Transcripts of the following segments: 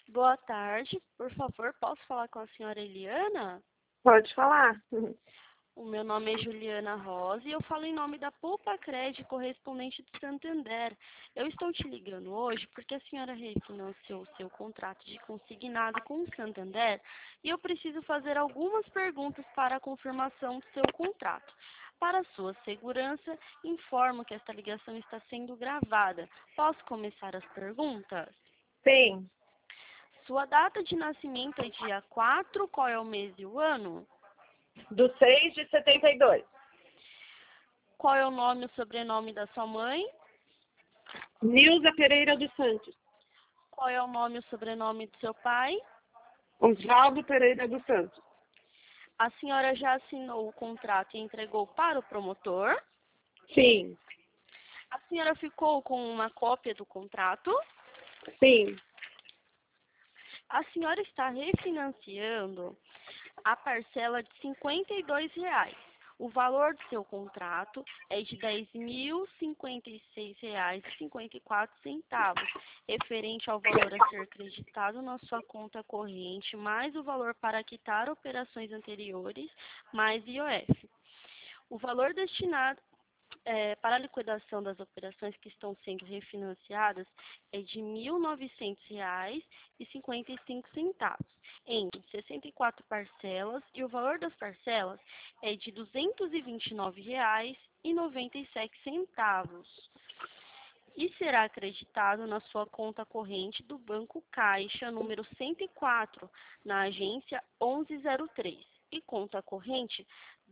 Boa tarde, por favor, posso falar com a senhora Eliana? Pode falar. O meu nome é Juliana Rosa e eu falo em nome da Poupa Cred, correspondente de Santander. Eu estou te ligando hoje porque a senhora refinanciou o seu contrato de consignado com o Santander e eu preciso fazer algumas perguntas para a confirmação do seu contrato. Para sua segurança, informo que esta ligação está sendo gravada. Posso começar as perguntas? Sim, Sua data de nascimento é dia 4, qual é o mês e o ano? do 6 de 72. Qual é o nome e o sobrenome da sua mãe? Nilza Pereira dos Santos. Qual é o nome e o sobrenome do seu pai? Osvaldo Pereira dos Santos. A senhora já assinou o contrato e entregou para o promotor? Sim, A senhora ficou com uma cópia do contrato? sim, A senhora está refinanciando a parcela de R$ 52. O valor do seu contrato é de R$ 10.056,54, referente ao valor a ser creditado na sua conta corrente, mais o valor para quitar operações anteriores, mais IOF. O valor destinado para a liquidação das operações que estão sendo refinanciadas é de R$ 1.900,55 em 64 parcelas e o valor das parcelas é de R$ 229,97 e será acreditado na sua conta corrente do Banco Caixa, número 104, na agência 1103 e conta corrente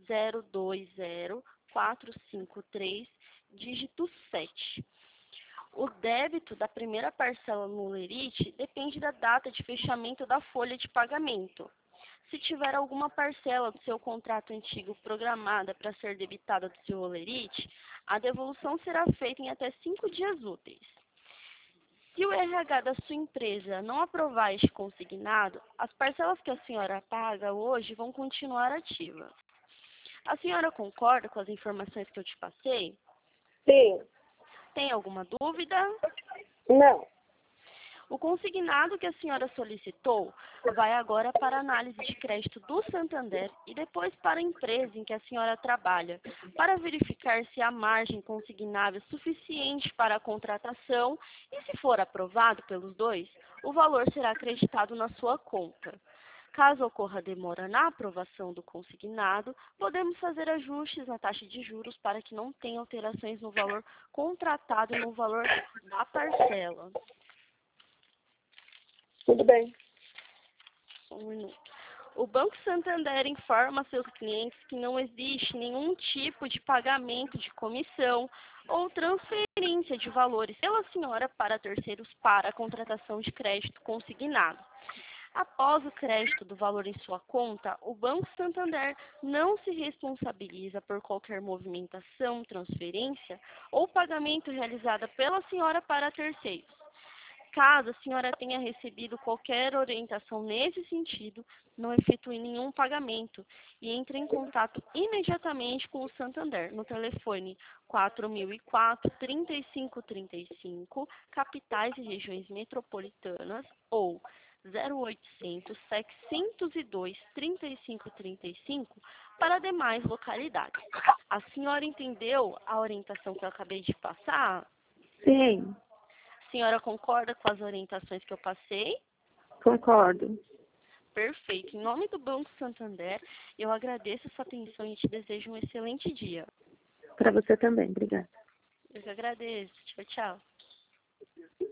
020453, dígito 7. O débito da primeira parcela no Lerite depende da data de fechamento da folha de pagamento. Se tiver alguma parcela do seu contrato antigo programada para ser debitada do seu Lerite, a devolução será feita em até 5 dias úteis. Se o RH da sua empresa não aprovar este consignado, as parcelas que a senhora paga hoje vão continuar ativas. A senhora concorda com as informações que eu te passei? sim. Tem alguma dúvida? Não. O consignado que a senhora solicitou vai agora para a análise de crédito do Santander e depois para a empresa em que a senhora trabalha, para verificar se a margem consignável é suficiente para a contratação e, se for aprovado pelos dois, o valor será acreditado na sua conta. Caso ocorra demora na aprovação do consignado, podemos fazer ajustes na taxa de juros para que não tenha alterações no valor contratado e no valor da parcela. Tudo bem. Um minuto. O Banco Santander informa a seus clientes que não existe nenhum tipo de pagamento de comissão ou transferência de valores pela senhora para terceiros para a contratação de crédito consignado. Após o crédito do valor em sua conta, o Banco Santander não se responsabiliza por qualquer movimentação, transferência ou pagamento realizada pela senhora para terceiros. Caso a senhora tenha recebido qualquer orientação nesse sentido, não efetue nenhum pagamento e entre em contato imediatamente com o Santander no telefone 4004-3535, capitais e regiões metropolitanas, ou 0800-702-3535 para demais localidades. A senhora entendeu a orientação que eu acabei de passar? Sim, A senhora concorda com as orientações que eu passei? concordo. Perfeito. Em nome do Banco Santander, eu agradeço a sua atenção e te desejo um excelente dia. Para você também. Obrigada. Eu que agradeço. Tchau, tchau.